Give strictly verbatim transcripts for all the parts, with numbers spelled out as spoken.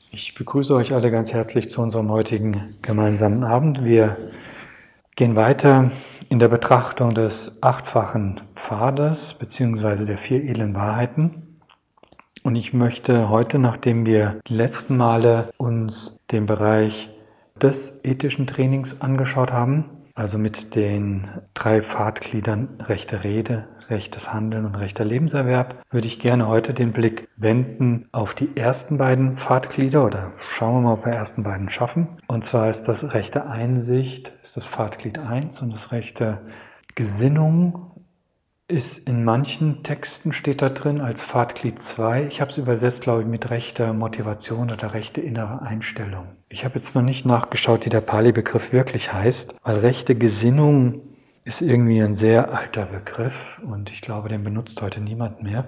Ich begrüße euch alle ganz herzlich zu unserem heutigen gemeinsamen Abend. Wir gehen weiter in der Betrachtung des achtfachen Pfades bzw. der vier edlen Wahrheiten. Und ich möchte heute, nachdem wir die letzten Male uns den Bereich des ethischen Trainings angeschaut haben, also mit den drei Pfadgliedern rechte Rede, rechtes Handeln und rechter Lebenserwerb, würde ich gerne heute den Blick wenden auf die ersten beiden Pfadglieder oder schauen wir mal, ob wir die ersten beiden schaffen. Und zwar ist das rechte Einsicht, ist das Pfadglied eins und das rechte Gesinnung ist in manchen Texten steht da drin als Pfadglied zwei. Ich habe es übersetzt, glaube ich, mit rechter Motivation oder rechte innere Einstellung. Ich habe jetzt noch nicht nachgeschaut, wie der Pali-Begriff wirklich heißt, weil rechte Gesinnung ist irgendwie ein sehr alter Begriff und ich glaube, den benutzt heute niemand mehr.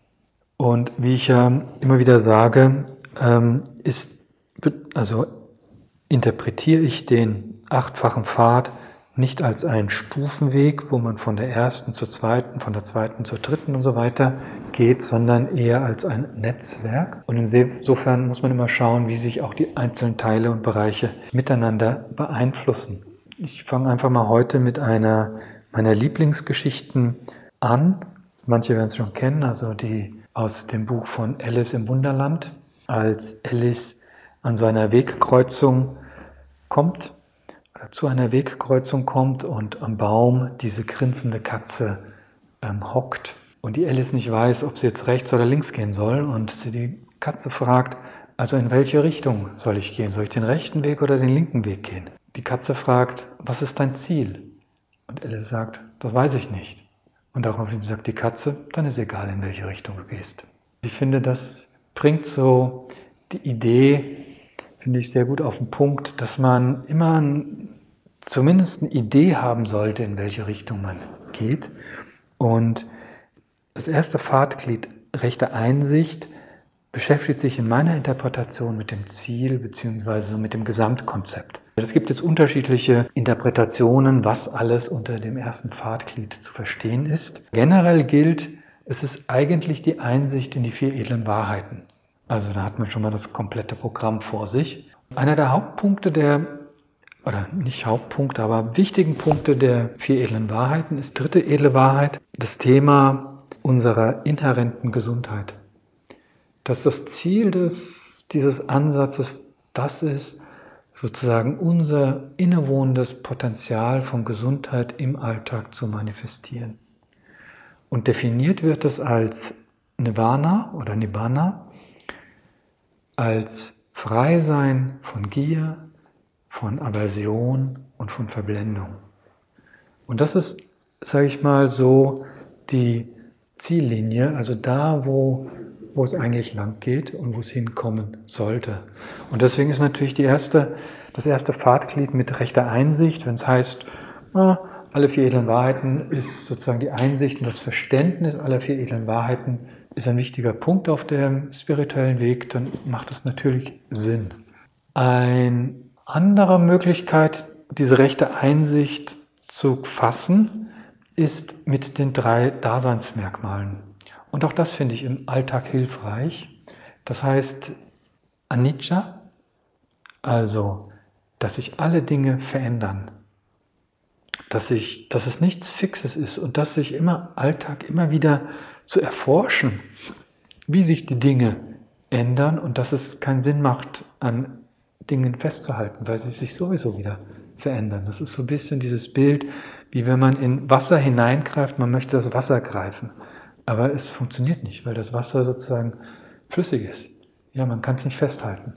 Und wie ich ja immer wieder sage, ähm, ist, also interpretiere ich den achtfachen Pfad nicht als einen Stufenweg, wo man von der ersten zur zweiten, von der zweiten zur dritten und so weiter geht, sondern eher als ein Netzwerk. Und insofern muss man immer schauen, wie sich auch die einzelnen Teile und Bereiche miteinander beeinflussen. Ich fange einfach mal heute mit einer meiner Lieblingsgeschichten an. Manche werden es schon kennen, also die aus dem Buch von Alice im Wunderland. Als Alice an so einer Wegkreuzung kommt, zu einer Wegkreuzung kommt und am Baum diese grinsende Katze ähm, hockt und die Alice nicht weiß, ob sie jetzt rechts oder links gehen soll und sie die Katze fragt, also in welche Richtung soll ich gehen? Soll ich den rechten Weg oder den linken Weg gehen? Die Katze fragt, was ist dein Ziel? Und Alice sagt, das weiß ich nicht. Und daraufhin sagt die Katze, dann ist egal, in welche Richtung du gehst. Ich finde, das bringt so die Idee, finde ich sehr gut auf den Punkt, dass man immer zumindest eine Idee haben sollte, in welche Richtung man geht. Und das erste Pfadglied, rechte Einsicht, beschäftigt sich in meiner Interpretation mit dem Ziel bzw. mit dem Gesamtkonzept. Es gibt jetzt unterschiedliche Interpretationen, was alles unter dem ersten Pfadglied zu verstehen ist. Generell gilt, es ist eigentlich die Einsicht in die vier edlen Wahrheiten. Also da hat man schon mal das komplette Programm vor sich. Einer der Hauptpunkte der, oder nicht Hauptpunkte, aber wichtigen Punkte der vier edlen Wahrheiten ist dritte edle Wahrheit, das Thema unserer inhärenten Gesundheit. Dass das Ziel des, dieses Ansatzes das ist, sozusagen unser innewohnendes Potenzial von Gesundheit im Alltag zu manifestieren. Und definiert wird es als Nirvana oder Nibbana, als Freisein von Gier, von Aversion und von Verblendung. Und das ist, sage ich mal, so die Ziellinie, also da, wo, wo es eigentlich lang geht und wo es hinkommen sollte. Und deswegen ist natürlich die erste, das erste Pfadglied mit rechter Einsicht, wenn es heißt, na, alle vier edlen Wahrheiten, ist sozusagen die Einsicht und das Verständnis aller vier edlen Wahrheiten ist ein wichtiger Punkt auf dem spirituellen Weg, dann macht es natürlich Sinn. Eine andere Möglichkeit, diese rechte Einsicht zu fassen, ist mit den drei Daseinsmerkmalen. Und auch das finde ich im Alltag hilfreich. Das heißt Anicca, also dass sich alle Dinge verändern, dass, sich, dass es nichts Fixes ist und dass sich immer Alltag immer wieder zu erforschen, wie sich die Dinge ändern und dass es keinen Sinn macht, an Dingen festzuhalten, weil sie sich sowieso wieder verändern. Das ist so ein bisschen dieses Bild, wie wenn man in Wasser hineingreift, man möchte das Wasser greifen, aber es funktioniert nicht, weil das Wasser sozusagen flüssig ist. Ja, man kann es nicht festhalten.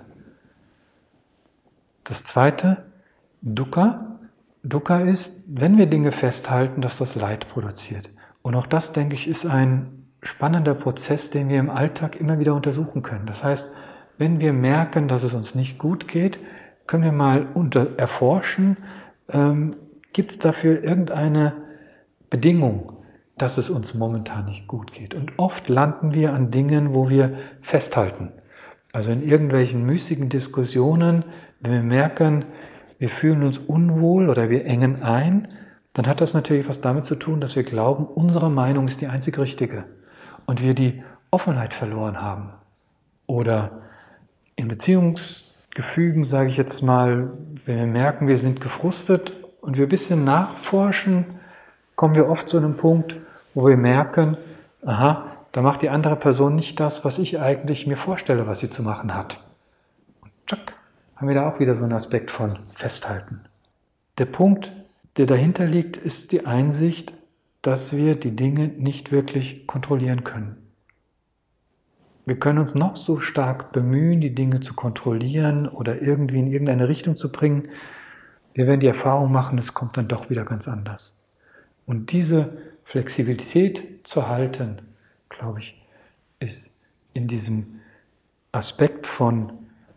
Das zweite, Dukkha. Dukkha ist, wenn wir Dinge festhalten, dass das Leid produziert. Und auch das, denke ich, ist ein spannender Prozess, den wir im Alltag immer wieder untersuchen können. Das heißt, wenn wir merken, dass es uns nicht gut geht, können wir mal unter erforschen, ähm, gibt es dafür irgendeine Bedingung, dass es uns momentan nicht gut geht. Und oft landen wir an Dingen, wo wir festhalten. Also in irgendwelchen müßigen Diskussionen, wenn wir merken, wir fühlen uns unwohl oder wir engen ein, dann hat das natürlich was damit zu tun, dass wir glauben, unsere Meinung ist die einzig richtige und wir die Offenheit verloren haben oder In Beziehungsgefügen, sage ich jetzt mal, wenn wir merken, wir sind gefrustet und wir ein bisschen nachforschen, kommen wir oft zu einem Punkt, wo wir merken, aha, da macht die andere Person nicht das, was ich eigentlich mir vorstelle, was sie zu machen hat. Und tschack, haben wir da auch wieder so einen Aspekt von Festhalten. Der Punkt, der dahinter liegt, ist die Einsicht, dass wir die Dinge nicht wirklich kontrollieren können. Wir können uns noch so stark bemühen, die Dinge zu kontrollieren oder irgendwie in irgendeine Richtung zu bringen. Wir werden die Erfahrung machen, es kommt dann doch wieder ganz anders. Und diese Flexibilität zu halten, glaube ich, ist in diesem Aspekt von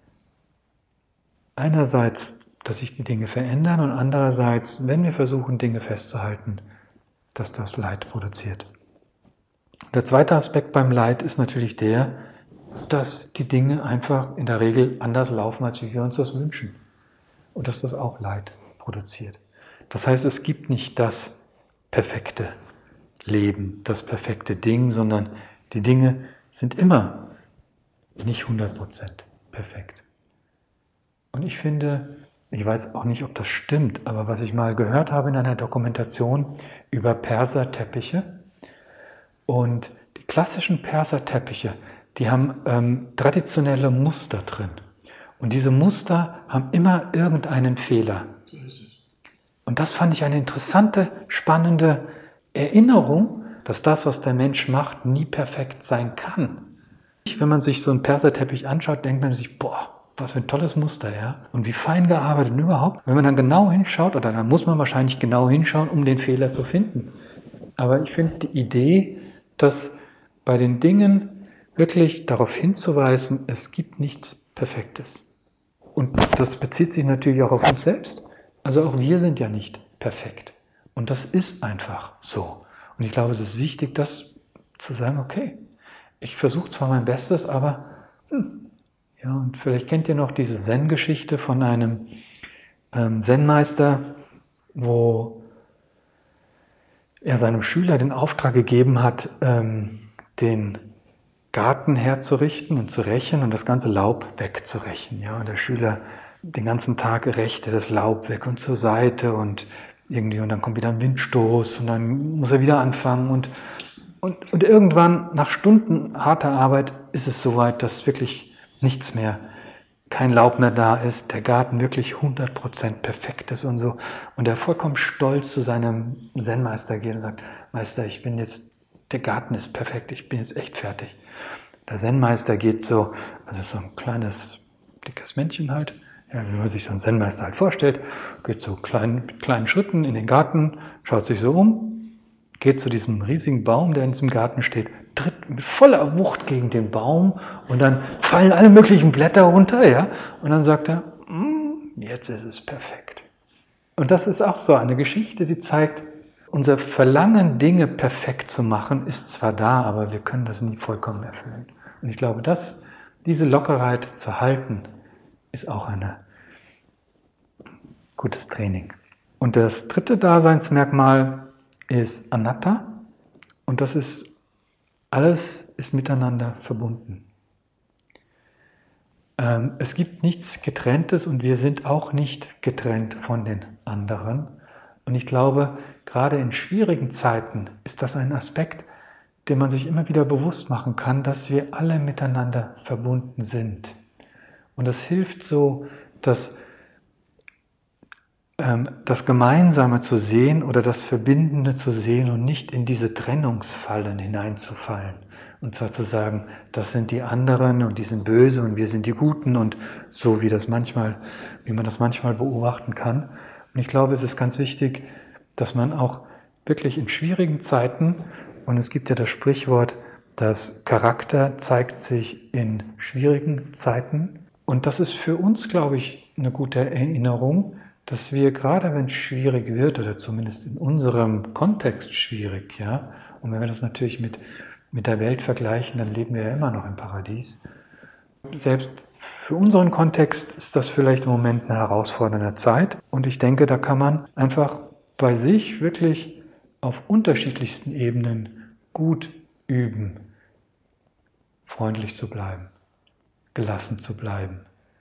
einerseits, dass sich die Dinge verändern und andererseits, wenn wir versuchen, Dinge festzuhalten, dass das Leid produziert. Der zweite Aspekt beim Leid ist natürlich der, dass die Dinge einfach in der Regel anders laufen, als wir uns das wünschen. Und dass das auch Leid produziert. Das heißt, es gibt nicht das perfekte Leben, das perfekte Ding, sondern die Dinge sind immer nicht hundert Prozent perfekt. Und ich finde, ich weiß auch nicht, ob das stimmt, aber was ich mal gehört habe in einer Dokumentation über Perserteppiche, und die klassischen Perserteppiche, die haben ähm, traditionelle Muster drin. Und diese Muster haben immer irgendeinen Fehler. Und das fand ich eine interessante, spannende Erinnerung, dass das, was der Mensch macht, nie perfekt sein kann. Wenn man sich so einen Perserteppich anschaut, denkt man sich, boah, was für ein tolles Muster, ja? Und wie fein gearbeitet und überhaupt. Wenn man dann genau hinschaut, oder dann muss man wahrscheinlich genau hinschauen, um den Fehler zu finden. Aber ich finde die Idee, dass bei den Dingen wirklich darauf hinzuweisen, es gibt nichts Perfektes. Und das bezieht sich natürlich auch auf uns selbst. Also auch wir sind ja nicht perfekt. Und das ist einfach so. Und ich glaube, es ist wichtig, das zu sagen, okay, ich versuche zwar mein Bestes, aber hm, ja, und vielleicht kennt ihr noch diese Zen-Geschichte von einem ähm, Zen-Meister, wo er seinem Schüler den Auftrag gegeben hat, ähm, den Garten herzurichten und zu rächen und das ganze Laub wegzurächen. Ja, und der Schüler den ganzen Tag rächte das Laub weg und zur Seite und irgendwie, und dann kommt wieder ein Windstoß und dann muss er wieder anfangen und, und, und irgendwann, nach Stunden harter Arbeit, ist es soweit, dass wirklich nichts mehr, kein Laub mehr da ist, der Garten wirklich hundert Prozent perfekt ist und so. Und er vollkommen stolz zu seinem Zen-Meister geht und sagt, Meister, ich bin jetzt, der Garten ist perfekt, ich bin jetzt echt fertig. Der Zen-Meister geht so, also so ein kleines, dickes Männchen halt, ja, wie man sich so einen Zen-Meister halt vorstellt, geht so klein, mit kleinen Schritten in den Garten, schaut sich so um, geht zu diesem riesigen Baum, der in diesem Garten steht, tritt mit voller Wucht gegen den Baum und dann fallen alle möglichen Blätter runter, ja, und dann sagt er, jetzt ist es perfekt. Und das ist auch so eine Geschichte, die zeigt, unser Verlangen, Dinge perfekt zu machen, ist zwar da, aber wir können das nie vollkommen erfüllen. Und ich glaube, dass diese Lockerheit zu halten, ist auch ein gutes Training. Und das dritte Daseinsmerkmal ist Anatta. Und das ist, alles ist miteinander verbunden. Ähm, es gibt nichts Getrenntes und wir sind auch nicht getrennt von den anderen. Und ich glaube, gerade in schwierigen Zeiten ist das ein Aspekt, den man sich immer wieder bewusst machen kann, dass wir alle miteinander verbunden sind. Und das hilft so, dass ähm, das Gemeinsame zu sehen oder das Verbindende zu sehen und nicht in diese Trennungsfallen hineinzufallen. Und zwar zu sagen, das sind die anderen und die sind böse und wir sind die Guten und so wie das manchmal, wie man das manchmal beobachten kann. Und ich glaube, es ist ganz wichtig, dass man auch wirklich in schwierigen Zeiten, und es gibt ja das Sprichwort, dass Charakter zeigt sich in schwierigen Zeiten. Und das ist für uns, glaube ich, eine gute Erinnerung, dass wir, gerade wenn es schwierig wird, oder zumindest in unserem Kontext schwierig, ja, und wenn wir das natürlich mit, mit der Welt vergleichen, dann leben wir ja immer noch im Paradies. Selbst für unseren Kontext ist das vielleicht im Moment eine herausfordernde Zeit. Und ich denke, da kann man einfach bei sich wirklich auf unterschiedlichsten Ebenen gut üben, freundlich zu bleiben, gelassen zu bleiben.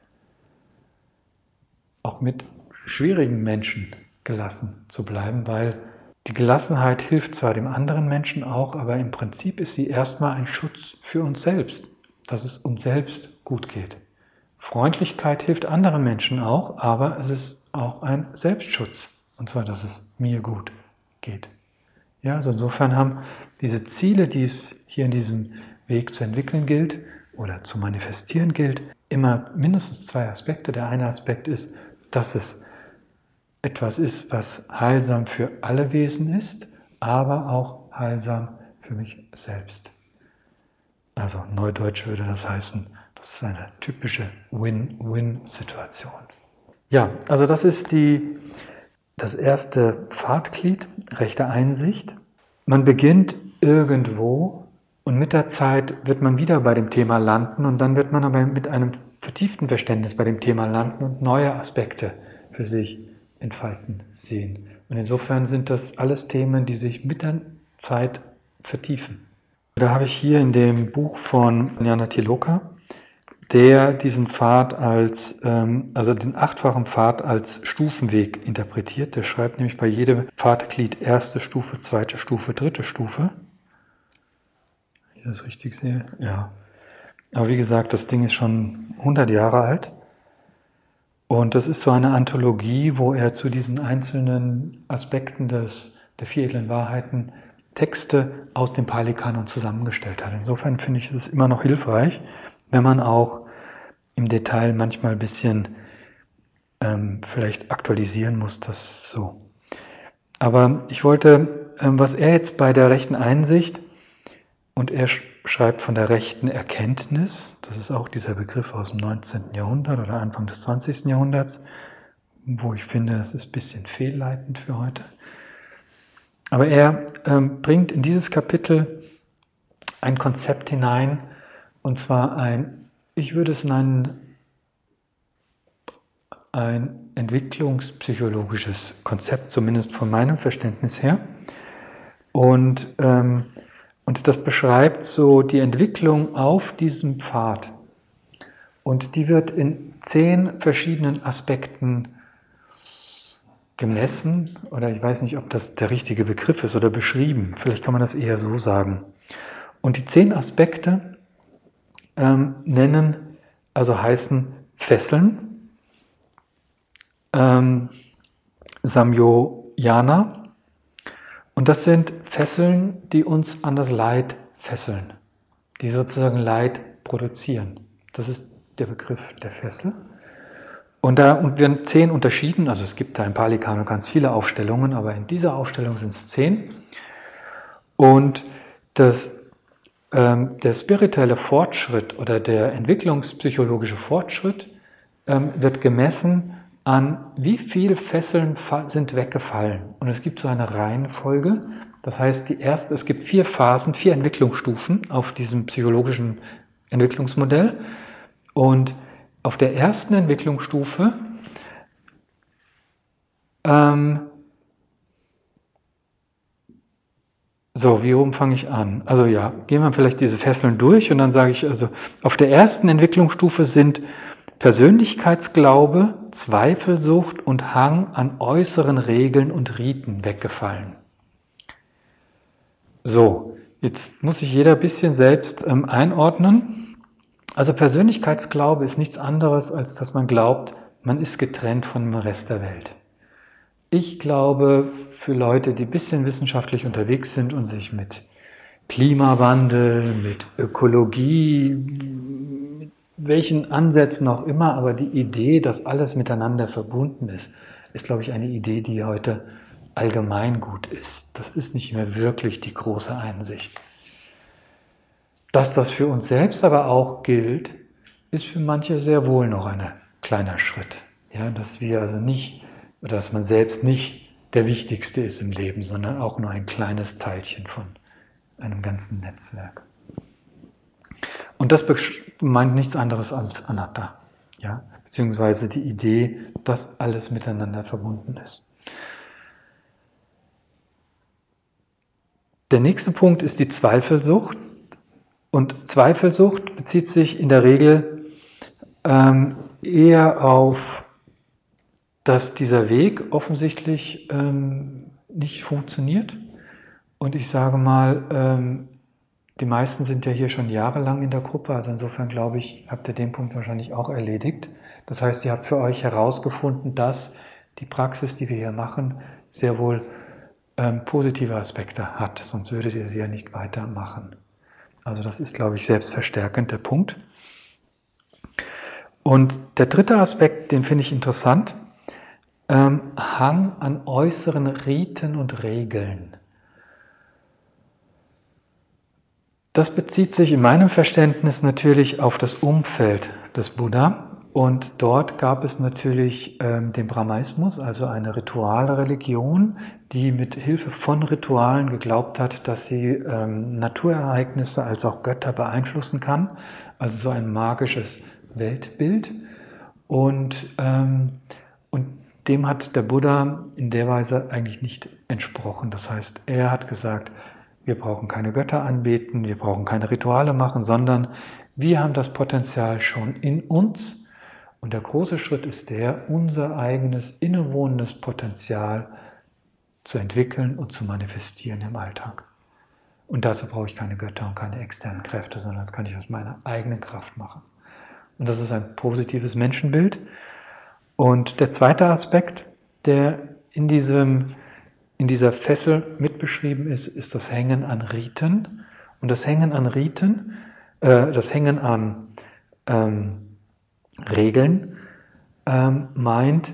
Auch mit schwierigen Menschen gelassen zu bleiben, weil die Gelassenheit hilft zwar dem anderen Menschen auch, aber im Prinzip ist sie erstmal ein Schutz für uns selbst, dass es uns selbst gut geht. Freundlichkeit hilft anderen Menschen auch, aber es ist auch ein Selbstschutz, und zwar, dass es mir gut geht. Ja, also insofern haben diese Ziele, die es hier in diesem Weg zu entwickeln gilt oder zu manifestieren gilt, immer mindestens zwei Aspekte. Der eine Aspekt ist, dass es etwas ist, was heilsam für alle Wesen ist, aber auch heilsam für mich selbst. Also neudeutsch würde das heißen, das ist eine typische Win-Win-Situation. Ja, also das ist die, das erste Pfadglied, rechte Einsicht. Man beginnt irgendwo und mit der Zeit wird man wieder bei dem Thema landen und dann wird man aber mit einem vertieften Verständnis bei dem Thema landen und neue Aspekte für sich entfalten sehen. Und insofern sind das alles Themen, die sich mit der Zeit vertiefen. Da habe ich hier in dem Buch von Jnana Tiloka, der diesen Pfad als, ähm, also den achtfachen Pfad als Stufenweg interpretiert. Der schreibt nämlich bei jedem Pfadglied erste Stufe, zweite Stufe, dritte Stufe. Wenn ich das richtig sehe? Ja. Aber wie gesagt, das Ding ist schon hundert Jahre alt. Und das ist so eine Anthologie, wo er zu diesen einzelnen Aspekten des, der vier edlen Wahrheiten Texte aus dem Pali-Kanon zusammengestellt hat. Insofern finde ich es immer noch hilfreich, wenn man auch im Detail manchmal ein bisschen ähm, vielleicht aktualisieren muss, das so. Aber ich wollte, ähm, was er jetzt bei der rechten Einsicht, und er schreibt von der rechten Erkenntnis, das ist auch dieser Begriff aus dem neunzehnten Jahrhundert oder Anfang des zwanzigsten Jahrhunderts, wo ich finde, das ist ein bisschen fehlleitend für heute. Aber er ähm, bringt in dieses Kapitel ein Konzept hinein, und zwar ein, ich würde es nennen, ein entwicklungspsychologisches Konzept, zumindest von meinem Verständnis her. Und, ähm, und das beschreibt so die Entwicklung auf diesem Pfad. Und die wird in zehn verschiedenen Aspekten gemessen, oder ich weiß nicht, ob das der richtige Begriff ist oder beschrieben. Vielleicht kann man das eher so sagen. Und die zehn Aspekte ähm, nennen, also heißen Fesseln, ähm, Samyojana. Und das sind Fesseln, die uns an das Leid fesseln, die sozusagen Leid produzieren. Das ist der Begriff der Fessel. Und da werden zehn unterschieden, also es gibt da im Pali-Kanon ganz viele Aufstellungen, aber in dieser Aufstellung sind es zehn. Und das, ähm, der spirituelle Fortschritt oder der entwicklungspsychologische Fortschritt ähm, wird gemessen an, wie viele Fesseln sind weggefallen. Und es gibt so eine Reihenfolge, das heißt, die erste, es gibt vier Phasen, vier Entwicklungsstufen auf diesem psychologischen Entwicklungsmodell. Und auf der ersten Entwicklungsstufe ähm, so, wie oben fange ich an? Also ja, gehen wir vielleicht diese Fesseln durch und dann sage ich, also auf der ersten Entwicklungsstufe sind Persönlichkeitsglaube, Zweifelsucht und Hang an äußeren Regeln und Riten weggefallen. So, jetzt muss sich jeder ein bisschen selbst ähm, einordnen. Also Persönlichkeitsglaube ist nichts anderes, als dass man glaubt, man ist getrennt von dem Rest der Welt. Ich glaube, für Leute, die ein bisschen wissenschaftlich unterwegs sind und sich mit Klimawandel, mit Ökologie, mit welchen Ansätzen auch immer, aber die Idee, dass alles miteinander verbunden ist, ist, glaube ich, eine Idee, die heute allgemeingut ist. Das ist nicht mehr wirklich die große Einsicht. Dass das für uns selbst aber auch gilt, ist für manche sehr wohl noch ein kleiner Schritt. Ja, dass wir also nicht, oder dass man selbst nicht der Wichtigste ist im Leben, sondern auch nur ein kleines Teilchen von einem ganzen Netzwerk. Und das meint nichts anderes als Anatta, ja? Beziehungsweise die Idee, dass alles miteinander verbunden ist. Der nächste Punkt ist die Zweifelsucht. Und Zweifelsucht bezieht sich in der Regel ähm, eher auf, dass dieser Weg offensichtlich ähm, nicht funktioniert. Und ich sage mal, ähm, die meisten sind ja hier schon jahrelang in der Gruppe, also insofern glaube ich, habt ihr den Punkt wahrscheinlich auch erledigt. Das heißt, ihr habt für euch herausgefunden, dass die Praxis, die wir hier machen, sehr wohl ähm, positive Aspekte hat, sonst würdet ihr sie ja nicht weitermachen. Also das ist, glaube ich, selbstverstärkend der Punkt. Und der dritte Aspekt, den finde ich interessant, ähm, Hang an äußeren Riten und Regeln. Das bezieht sich in meinem Verständnis natürlich auf das Umfeld des Buddha. Und dort gab es natürlich ähm, den Brahmaismus, also eine Ritualreligion, die mit Hilfe von Ritualen geglaubt hat, dass sie ähm, Naturereignisse als auch Götter beeinflussen kann. Also so ein magisches Weltbild. Und, ähm, und dem hat der Buddha in der Weise eigentlich nicht entsprochen. Das heißt, er hat gesagt, wir brauchen keine Götter anbeten, wir brauchen keine Rituale machen, sondern wir haben das Potenzial schon in uns. Und der große Schritt ist der, unser eigenes innewohnendes Potenzial zu entwickeln und zu manifestieren im Alltag. Und dazu brauche ich keine Götter und keine externen Kräfte, sondern das kann ich aus meiner eigenen Kraft machen. Und das ist ein positives Menschenbild. Und der zweite Aspekt, der in diesem in dieser Fessel mitbeschrieben ist, ist das Hängen an Riten. Und das Hängen an Riten, äh, das Hängen an ähm, Regeln ähm, meint,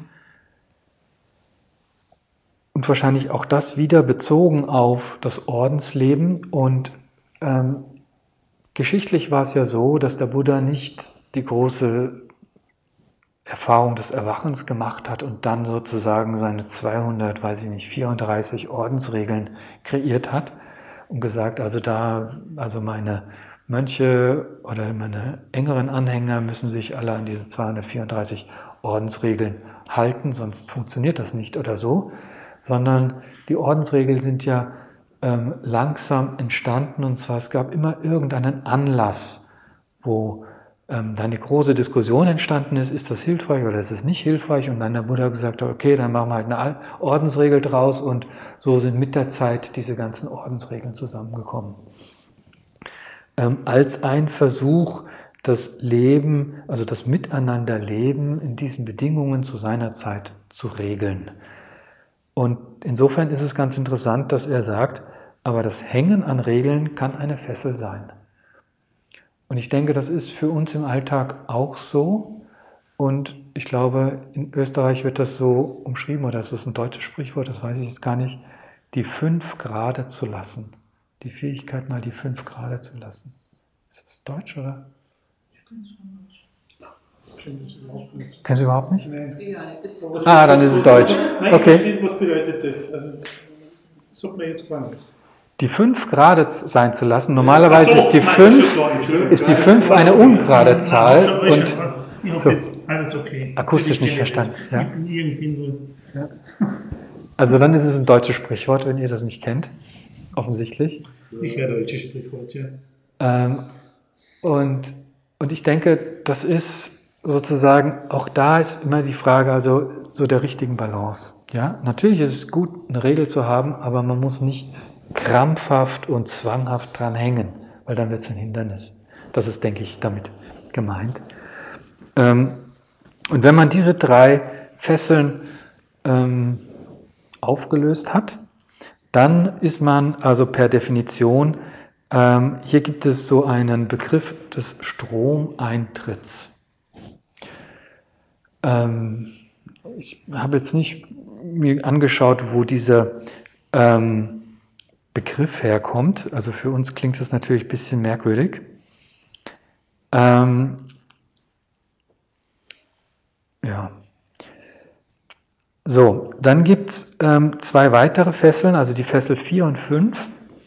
und wahrscheinlich auch das wieder bezogen auf das Ordensleben. Und ähm, geschichtlich war es ja so, dass der Buddha nicht die große Erfahrung des Erwachens gemacht hat und dann sozusagen seine zweihundert, weiß ich nicht, vierunddreißig Ordensregeln kreiert hat und gesagt, also da, also meine Mönche oder meine engeren Anhänger müssen sich alle an diese zweihundertvierunddreißig Ordensregeln halten, sonst funktioniert das nicht oder so, sondern die Ordensregeln sind ja ähm, langsam entstanden, und zwar es gab immer irgendeinen Anlass, wo dann eine große Diskussion entstanden ist, ist das hilfreich oder ist es nicht hilfreich? Und dann der Buddha gesagt hat, okay, dann machen wir halt eine Ordensregel draus, und so sind mit der Zeit diese ganzen Ordensregeln zusammengekommen. Ähm, als ein Versuch, das Leben, also das Miteinanderleben in diesen Bedingungen zu seiner Zeit zu regeln. Und insofern ist es ganz interessant, dass er sagt, aber das Hängen an Regeln kann eine Fessel sein. Und ich denke, das ist für uns im Alltag auch so. Und ich glaube, in Österreich wird das so umschrieben, oder ist das ein deutsches Sprichwort, das weiß ich jetzt gar nicht, die fünf gerade zu lassen. Die Fähigkeit, mal die fünf gerade zu lassen. Ist das Deutsch, oder? Ich kenne es von Deutsch. Kennst du überhaupt nicht? Nein. Ah, dann ist es Deutsch. Nein, Okay. was bedeutet das? Also, sagt mir jetzt gar nichts. Die fünf gerade sein zu lassen. Normalerweise so, ist die nein, fünf, schon, ist die fünf eine ungerade Zahl. Nein, Und ich so, jetzt alles okay. akustisch nicht Ich verstanden. Ja? Irgendwie nur. Ja. Also dann ist es ein deutsches Sprichwort, wenn ihr das nicht kennt. Offensichtlich. Sicher ein deutsches Sprichwort, ja. Ähm, und, und ich denke, das ist sozusagen, auch da ist immer die Frage, also so der richtigen Balance. Ja? Natürlich ist es gut, eine Regel zu haben, aber man muss nicht krampfhaft und zwanghaft dran hängen, weil dann wird es ein Hindernis. Das ist, denke ich, damit gemeint. Ähm, und wenn man diese drei Fesseln ähm, aufgelöst hat, dann ist man also per Definition, ähm, hier gibt es so einen Begriff des Stromeintritts. Ähm, ich habe jetzt nicht mir angeschaut, wo dieser ähm, Begriff herkommt. Also für uns klingt das natürlich ein bisschen merkwürdig. Ähm, ja. So, dann gibt es ähm, zwei weitere Fesseln, also die Fessel vier und fünf.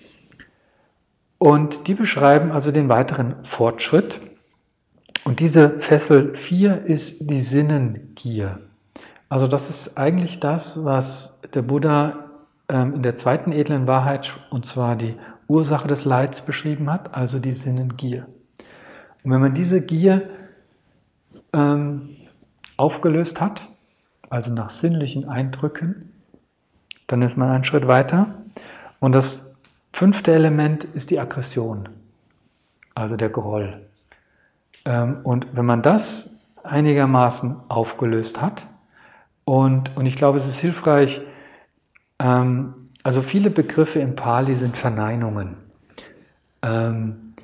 Und die beschreiben also den weiteren Fortschritt. Und diese Fessel vier ist die Sinnengier. Also das ist eigentlich das, was der Buddha ähm, in der zweiten edlen Wahrheit, und zwar die Ursache des Leids, beschrieben hat, also die Sinnengier. Und wenn man diese Gier ähm, aufgelöst hat, also nach sinnlichen Eindrücken, dann ist man einen Schritt weiter. Und das fünfte Element ist die Aggression, also der Groll. Ähm, und wenn man das einigermaßen aufgelöst hat, und, und ich glaube, es ist hilfreich, ähm, also viele Begriffe im Pali sind Verneinungen. Ähm,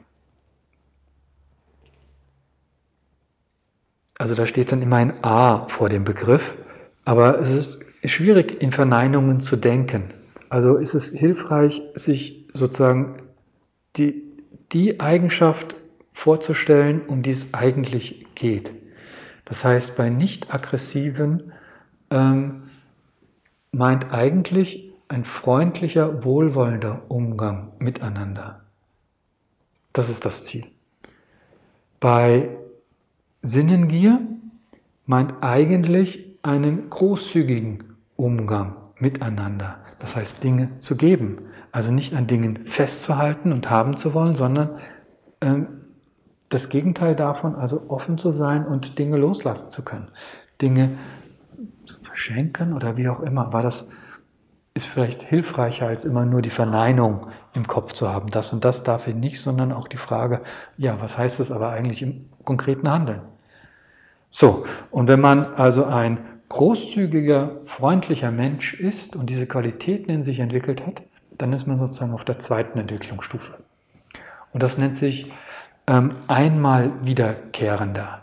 also da steht dann immer ein A vor dem Begriff, aber es ist schwierig, in Verneinungen zu denken. Also ist es hilfreich, sich sozusagen die, die Eigenschaft vorzustellen, um die es eigentlich geht. Das heißt, bei nicht-aggressiven ähm, meint eigentlich ein freundlicher, wohlwollender Umgang miteinander. Das ist das Ziel. Bei Sinnengier meint eigentlich einen großzügigen Umgang miteinander. Das heißt, Dinge zu geben. Also nicht an Dingen festzuhalten und haben zu wollen, sondern ähm, das Gegenteil davon, also offen zu sein und Dinge loslassen zu können. Dinge zu verschenken oder wie auch immer. Aber das ist vielleicht hilfreicher, als immer nur die Verneinung im Kopf zu haben. Das und das darf ich nicht, sondern auch die Frage, ja, was heißt das aber eigentlich im konkreten Handeln? So, und wenn man also ein großzügiger, freundlicher Mensch ist und diese Qualitäten in sich entwickelt hat, dann ist man sozusagen auf der zweiten Entwicklungsstufe. Und das nennt sich ähm, einmal wiederkehrender.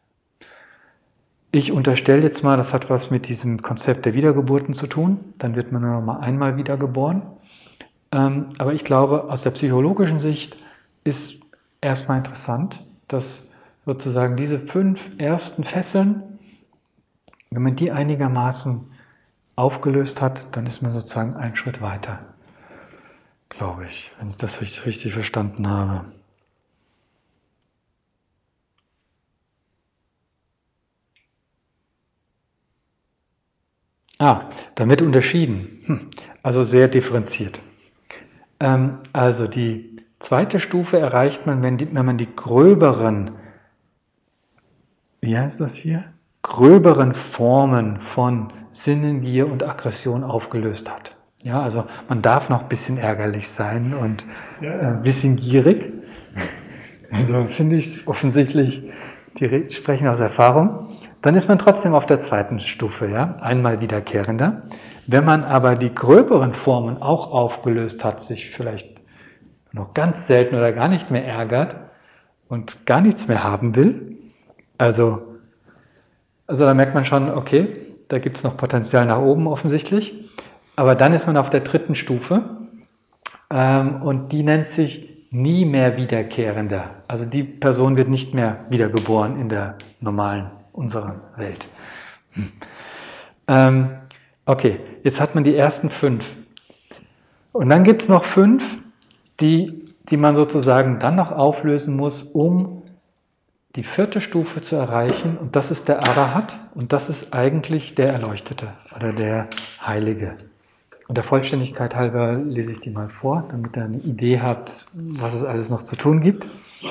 Ich unterstelle jetzt mal, das hat was mit diesem Konzept der Wiedergeburten zu tun, dann wird man nur noch mal einmal wiedergeboren. Ähm, aber ich glaube, aus der psychologischen Sicht ist erstmal interessant, dass sozusagen diese fünf ersten Fesseln, wenn man die einigermaßen aufgelöst hat, dann ist man sozusagen einen Schritt weiter, glaube ich, wenn ich das richtig, richtig verstanden habe. Ah, dann wird unterschieden, hm. also sehr differenziert. Ähm, also die zweite Stufe erreicht man, wenn, die, wenn man die gröberen, wie heißt das hier? gröberen Formen von Sinnengier und Aggression aufgelöst hat. Ja, also man darf noch ein bisschen ärgerlich sein und äh, ein bisschen gierig. Also finde ich offensichtlich, die sprechen aus Erfahrung. Dann ist man trotzdem auf der zweiten Stufe, ja, einmal wiederkehrender. Wenn man aber die gröberen Formen auch aufgelöst hat, sich vielleicht noch ganz selten oder gar nicht mehr ärgert und gar nichts mehr haben will, also Also da merkt man schon, okay, da gibt es noch Potenzial nach oben offensichtlich. Aber dann ist man auf der dritten Stufe ähm, und die nennt sich nie mehr wiederkehrender. Also die Person wird nicht mehr wiedergeboren in der normalen, unserer Welt. Hm. Ähm, okay, jetzt hat man die ersten fünf. Und dann gibt es noch fünf, die, die man sozusagen dann noch auflösen muss, um die vierte Stufe zu erreichen, und das ist der Arahat, und das ist eigentlich der Erleuchtete oder der Heilige. Und der Vollständigkeit halber lese ich die mal vor, damit ihr eine Idee habt, was es alles noch zu tun gibt.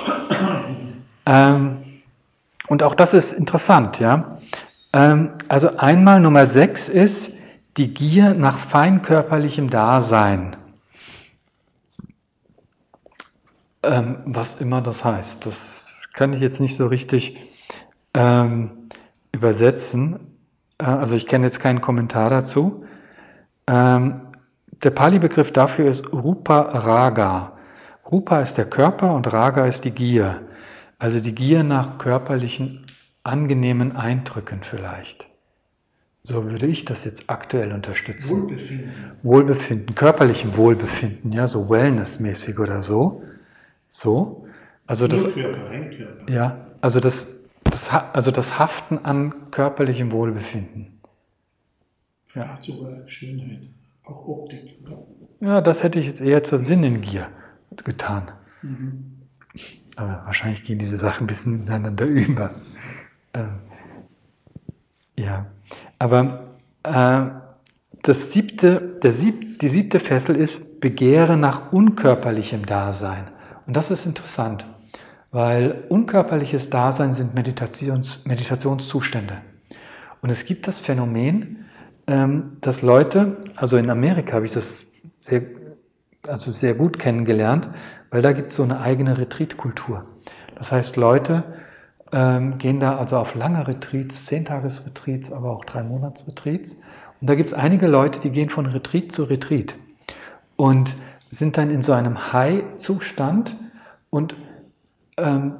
Ähm, und auch das ist interessant, ja. Ähm, also einmal Nummer sechs ist die Gier nach feinkörperlichem Dasein. Ähm, was immer das heißt, das kann ich jetzt nicht so richtig ähm, übersetzen. Äh, also ich kenne jetzt keinen Kommentar dazu. Ähm, der Pali-Begriff dafür ist Rupa Raga. Rupa ist der Körper und Raga ist die Gier. Also die Gier nach körperlichen, angenehmen Eindrücken vielleicht. So würde ich das jetzt aktuell unterstützen. Wohlbefinden. Wohlbefinden, körperlichem Wohlbefinden, ja, so Wellness-mäßig oder so. So. Also das, Nur Körper, ein Körper. ja, also das, das, also das Haften an körperlichem Wohlbefinden. Ja. Sogar Schönheit, auch Optik, oder? Ja, das hätte ich jetzt eher zur Sinnengier getan. Mhm. Aber wahrscheinlich gehen diese Sachen ein bisschen miteinander über. Ähm, ja, aber äh, das siebte, der sieb, die siebte Fessel ist Begehre nach unkörperlichem Dasein. Und das ist interessant. weil unkörperliches Dasein sind Meditations, Meditationszustände. Und es gibt das Phänomen, ähm, dass Leute, also in Amerika habe ich das sehr, also sehr gut kennengelernt, weil da gibt es so eine eigene Retreat-Kultur. Das heißt, Leute ähm, gehen da also auf lange Retreats, Zehntages-Retreats, aber auch Drei-Monats-Retreats. Und da gibt es einige Leute, die gehen von Retreat zu Retreat und sind dann in so einem High-Zustand und, ähm,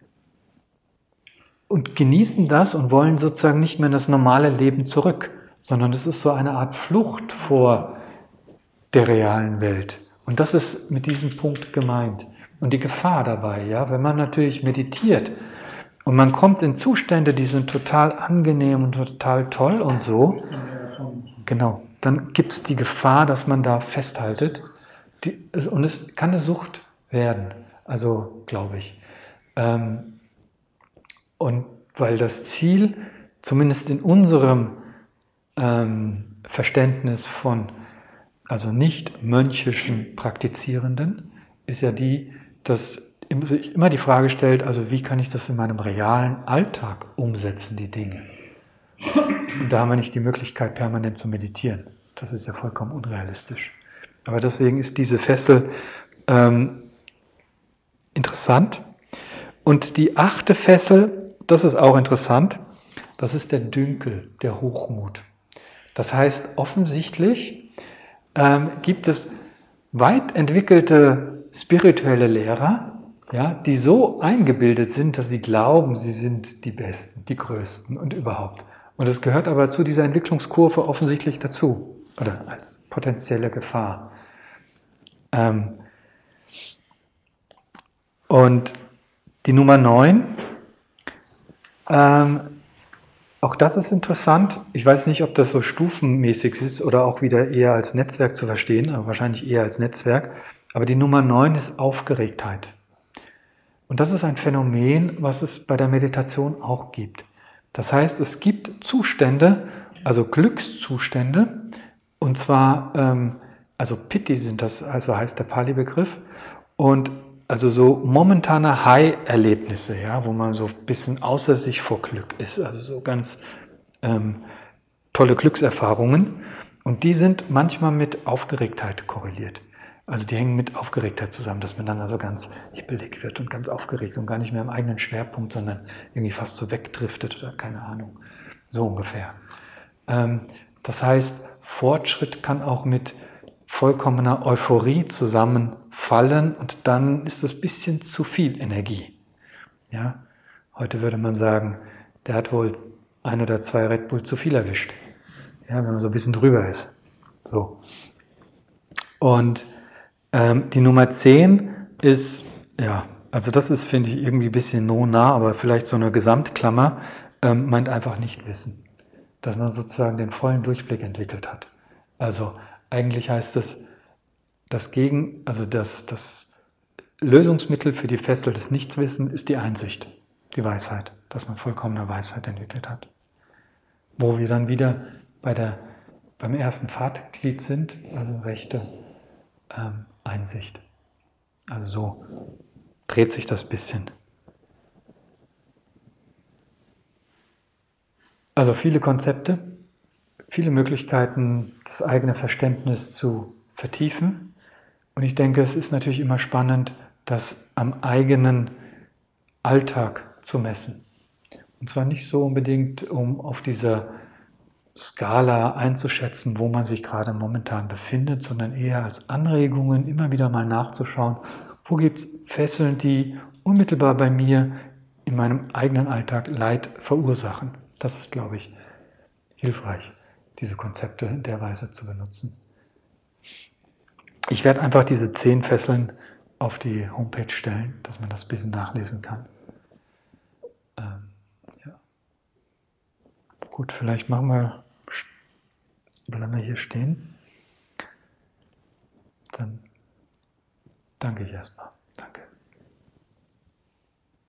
und genießen das und wollen sozusagen nicht mehr in das normale Leben zurück, sondern es ist so eine Art Flucht vor der realen Welt. Und das ist mit diesem Punkt gemeint. Und die Gefahr dabei, ja, wenn man natürlich meditiert und man kommt in Zustände, die sind total angenehm und total toll und so, genau, dann gibt es die Gefahr, dass man da festhaltet. Die, und es kann eine Sucht werden, also glaube ich. Ähm, und weil das Ziel, zumindest in unserem ähm, Verständnis von, also nicht mönchischen Praktizierenden, ist ja die, dass sich immer die Frage stellt, also wie kann ich das in meinem realen Alltag umsetzen, die Dinge. Und da haben wir nicht die Möglichkeit, permanent zu meditieren. Das ist ja vollkommen unrealistisch. Aber deswegen ist diese Fessel ähm, interessant. Und die achte Fessel, das ist auch interessant, das ist der Dünkel, der Hochmut. Das heißt, offensichtlich ähm, gibt es weit entwickelte spirituelle Lehrer, ja, die so eingebildet sind, dass sie glauben, sie sind die Besten, die Größten und überhaupt. Und es gehört aber zu dieser Entwicklungskurve offensichtlich dazu, oder als potenzielle Gefahr. Ähm, und die Nummer neun, ähm, auch das ist interessant. Ich weiß nicht, ob das so stufenmäßig ist oder auch wieder eher als Netzwerk zu verstehen, aber wahrscheinlich eher als Netzwerk. Aber die Nummer neun ist Aufgeregtheit. Und das ist ein Phänomen, was es bei der Meditation auch gibt. Das heißt, es gibt Zustände, also Glückszustände, und zwar, ähm, also Piti sind das, also heißt der Pali-Begriff, und also so momentane High-Erlebnisse, ja, wo man so ein bisschen außer sich vor Glück ist, also so ganz ähm, tolle Glückserfahrungen, und die sind manchmal mit Aufgeregtheit korreliert. Also die hängen mit Aufgeregtheit zusammen, dass man dann also ganz hibbelig wird und ganz aufgeregt und gar nicht mehr im eigenen Schwerpunkt, sondern irgendwie fast so wegdriftet oder keine Ahnung, so ungefähr. Ähm, das heißt, Fortschritt kann auch mit vollkommener Euphorie zusammenfallen und dann ist das ein bisschen zu viel Energie. Ja? Heute würde man sagen, der hat wohl ein oder zwei Red Bull zu viel erwischt, ja, wenn man so ein bisschen drüber ist. So. Und ähm, die Nummer zehn ist, ja, also das ist, finde ich, irgendwie ein bisschen no-nah, aber vielleicht so eine Gesamtklammer, ähm, meint einfach nicht wissen. Dass man sozusagen den vollen Durchblick entwickelt hat. Also eigentlich heißt es, das Gegen, also das, das Lösungsmittel für die Fessel des Nichtswissen ist die Einsicht, die Weisheit, dass man vollkommene Weisheit entwickelt hat. Wo wir dann wieder bei der, beim ersten Pfadglied sind, also rechte ähm, Einsicht. Also so dreht sich das bisschen. Also viele Konzepte, viele Möglichkeiten, das eigene Verständnis zu vertiefen. Und ich denke, es ist natürlich immer spannend, das am eigenen Alltag zu messen. Und zwar nicht so unbedingt, um auf dieser Skala einzuschätzen, wo man sich gerade momentan befindet, sondern eher als Anregungen, immer wieder mal nachzuschauen, wo gibt es Fesseln, die unmittelbar bei mir in meinem eigenen Alltag Leid verursachen. Das ist, glaube ich, hilfreich, diese Konzepte in der Weise zu benutzen. Ich werde einfach diese zehn Fesseln auf die Homepage stellen, dass man das ein bisschen nachlesen kann. Ähm, ja. Gut, vielleicht machen wir, bleiben wir hier stehen. Dann danke ich erstmal.